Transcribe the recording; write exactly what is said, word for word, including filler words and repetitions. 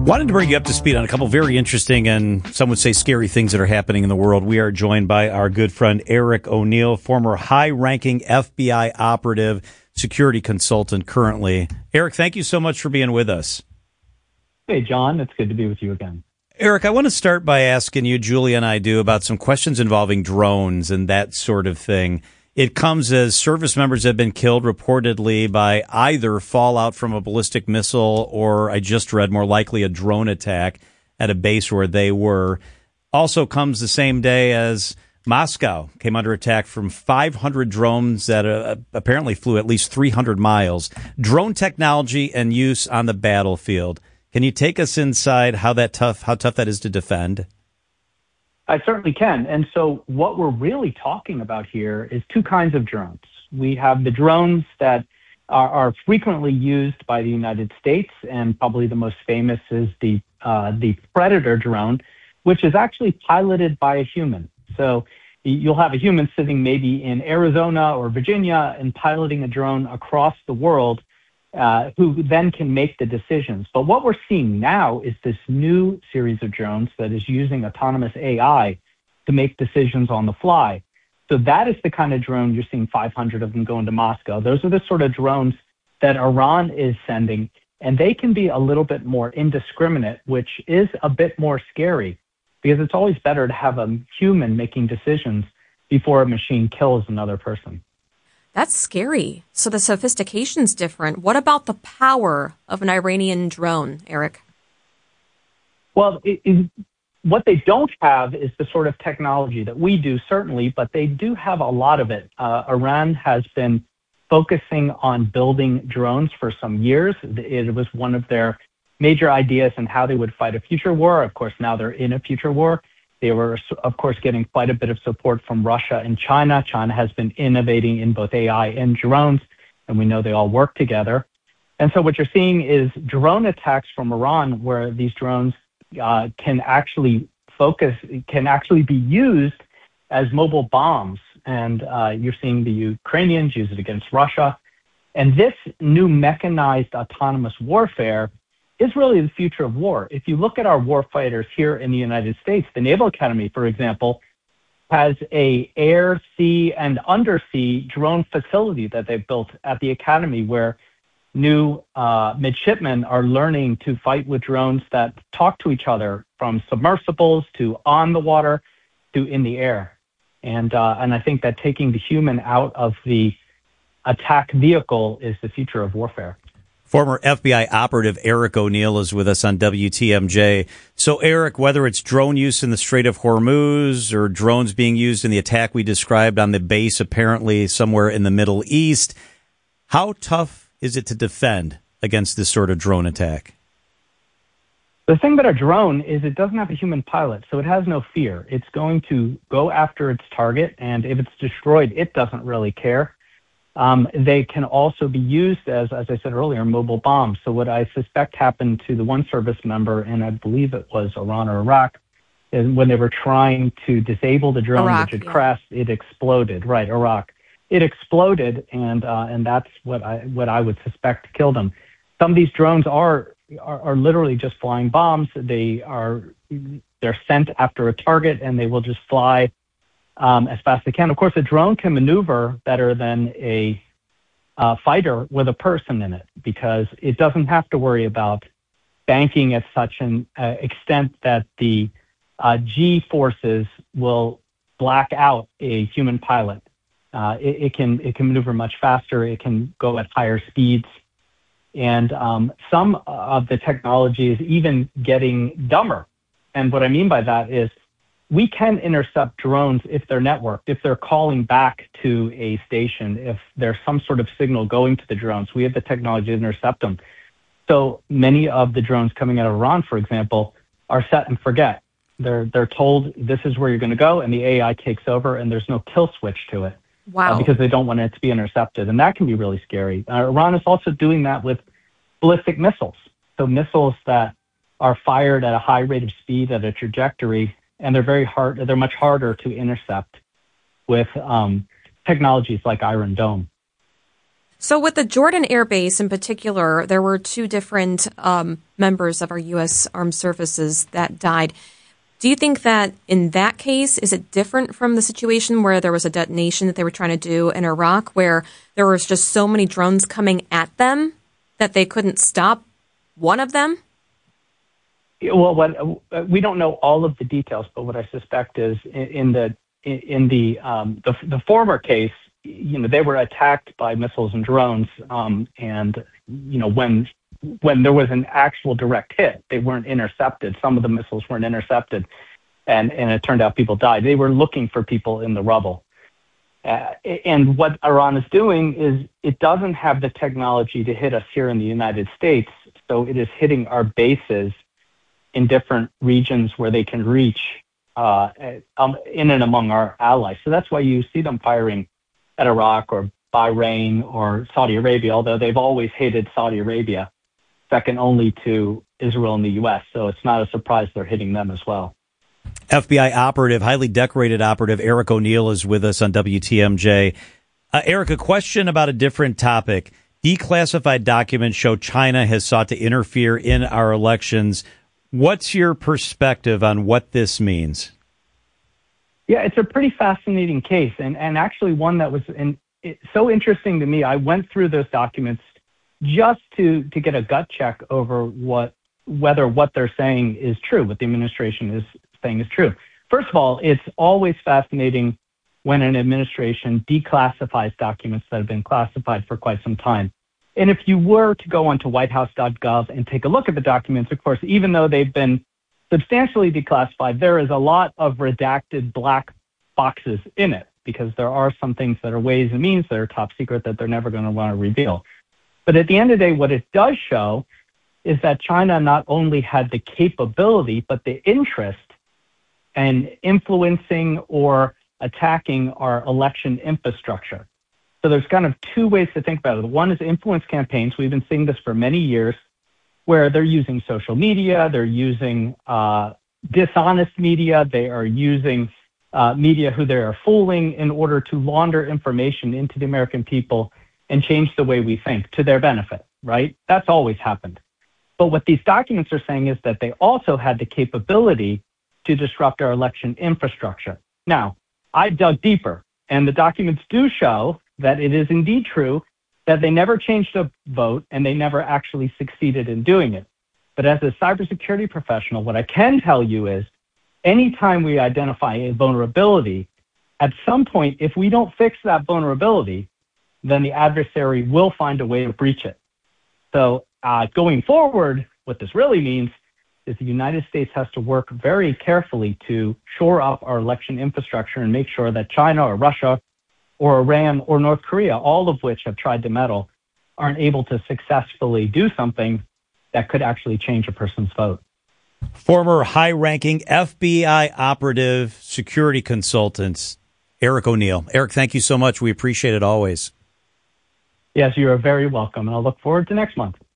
Wanted to bring you up to speed on a couple very interesting and some would say scary things that are happening in the world. We are joined by our good friend Eric O'Neill, former high-ranking F B I operative, security consultant currently. Eric, thank you so much for being with us. Hey, John. It's good to be with you again. Eric, I want to start by asking you, Julia and I do, about some questions involving drones and that sort of thing. It comes as service members have been killed reportedly by either fallout from a ballistic missile or, I just read, more likely a drone attack at a base where they were. Also comes the same day as Moscow came under attack from five hundred drones that uh, apparently flew at least three hundred miles. Drone technology and use on the battlefield. Can you take us inside how that tough, how tough that is to defend? I certainly can. And so what we're really talking about here is two kinds of drones. We have the drones that are, are frequently used by the United States, and probably the most famous is the uh, the Predator drone, which is actually piloted by a human. So you'll have a human sitting maybe in Arizona or Virginia and piloting a drone across the world, uh, who then can make the decisions. But what we're seeing now is this new series of drones that is using autonomous A I to make decisions on the fly. So that is the kind of drone you're seeing five hundred of them going to Moscow. Those are the sort of drones that Iran is sending, and they can be a little bit more indiscriminate, which is a bit more scary because it's always better to have a human making decisions before a machine kills another person. That's scary. So the sophistication's different. What about the power of an Iranian drone, Eric? Well, it, it, what they don't have is the sort of technology that we do, certainly, but they do have a lot of it. Uh, Iran has been focusing on building drones for some years. It was one of their major ideas in how they would fight a future war. Of course, now they're in a future war. They were, of course, getting quite a bit of support from Russia and China. China has been innovating in both A I and drones, and we know they all work together. And so what you're seeing is drone attacks from Iran, where these drones uh, can actually focus, can actually be used as mobile bombs. And uh, you're seeing the Ukrainians use it against Russia. And this new mechanized autonomous warfare is really the future of war. If you look at our war fighters here in the United States, the Naval Academy, for example, has a air, sea, and undersea drone facility that they've built at the academy where new uh, midshipmen are learning to fight with drones that talk to each other, from submersibles to on the water to in the air. And, uh, and I think that taking the human out of the attack vehicle is the future of warfare. Former F B I operative Eric O'Neill is with us on W T M J. So, Eric, whether it's drone use in the Strait of Hormuz or drones being used in the attack we described on the base apparently somewhere in the Middle East, how tough is it to defend against this sort of drone attack? The thing about a drone is it doesn't have a human pilot, so it has no fear. It's going to go after its target, and if it's destroyed, it doesn't really care. Um, they can also be used as, as I said earlier, mobile bombs. So what I suspect happened to the one service member, and I believe it was Iran or Iraq, is when they were trying to disable the drone, Iraq, which had yeah. crashed, it exploded. Right, Iraq. It exploded, and uh, and that's what I what I would suspect killed them. Some of these drones are, are are literally just flying bombs. They are they're sent after a target, and they will just fly Um, as fast as they can. Of course, a drone can maneuver better than a uh, fighter with a person in it because it doesn't have to worry about banking at such an uh, extent that the uh, G forces will black out a human pilot. Uh, it, it can it can maneuver much faster. It can go at higher speeds. And um, some of the technology is even getting dumber. And what I mean by that is we can intercept drones if they're networked, if they're calling back to a station, if there's some sort of signal going to the drones. We have the technology to intercept them. So many of the drones coming out of Iran, for example, are set and forget. They're they're told this is where you're going to go, and the A I takes over, and there's no kill switch to it. Wow. Uh, because they don't want it to be intercepted, and that can be really scary. Uh, Iran is also doing that with ballistic missiles. So missiles that are fired at a high rate of speed at a trajectory, and they're very hard. They're much harder to intercept with um, technologies like Iron Dome. So with the Jordan Air Base in particular, there were two different um, members of our U S Armed Services that died. Do you think that in that case, is it different from the situation where there was a detonation that they were trying to do in Iraq, where there was just so many drones coming at them that they couldn't stop one of them? Well, what, we don't know all of the details, but what I suspect is in, in the in the, um, the the former case, you know, they were attacked by missiles and drones, um, and you know when when there was an actual direct hit, they weren't intercepted. Some of the missiles weren't intercepted, and and it turned out people died. They were looking for people in the rubble. Uh, and what Iran is doing is it doesn't have the technology to hit us here in the United States, so it is hitting our bases in different regions where they can reach uh, um, in and among our allies. So that's why you see them firing at Iraq or Bahrain or Saudi Arabia, although they've always hated Saudi Arabia, second only to Israel and the U S. So it's not a surprise they're hitting them as well. F B I operative, highly decorated operative Eric O'Neill is with us on W T M J. Uh, Eric, a question about a different topic. Declassified documents show China has sought to interfere in our elections. What's your perspective on what this means? Yeah, it's a pretty fascinating case, and, and actually one that was in, it, so interesting to me. I went through those documents just to, to get a gut check over what whether what they're saying is true, what the administration is saying is true. First of all, it's always fascinating when an administration declassifies documents that have been classified for quite some time. And if you were to go onto white house dot gov and take a look at the documents, of course, even though they've been substantially declassified, there is a lot of redacted black boxes in it because there are some things that are ways and means that are top secret that they're never going to want to reveal. But at the end of the day, what it does show is that China not only had the capability, but the interest in influencing or attacking our election infrastructure. So there's kind of two ways to think about it. One is influence campaigns. We've been seeing this for many years, where they're using social media, they're using uh, dishonest media, they are using uh, media who they are fooling in order to launder information into the American people and change the way we think to their benefit, right? That's always happened. But what these documents are saying is that they also had the capability to disrupt our election infrastructure. Now, I dug deeper, and the documents do show that it is indeed true that they never changed a vote and they never actually succeeded in doing it. But as a cybersecurity professional, what I can tell you is anytime we identify a vulnerability, at some point, if we don't fix that vulnerability, then the adversary will find a way to breach it. So uh, going forward, what this really means is the United States has to work very carefully to shore up our election infrastructure and make sure that China or Russia or Iran or North Korea, all of which have tried to meddle, aren't able to successfully do something that could actually change a person's vote. Former high-ranking F B I operative security consultant Eric O'Neill. Eric, thank you so much. We appreciate it always. Yes, you are very welcome, and I'll look forward to next month.